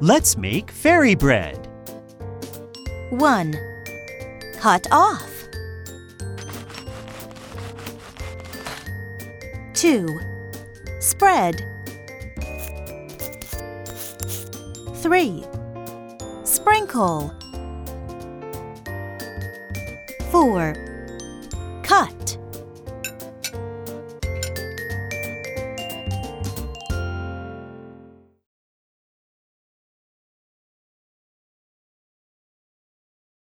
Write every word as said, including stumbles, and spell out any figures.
Let's make fairy bread. one. Cut off. two. Spread. three. Sprinkle. four. Cut.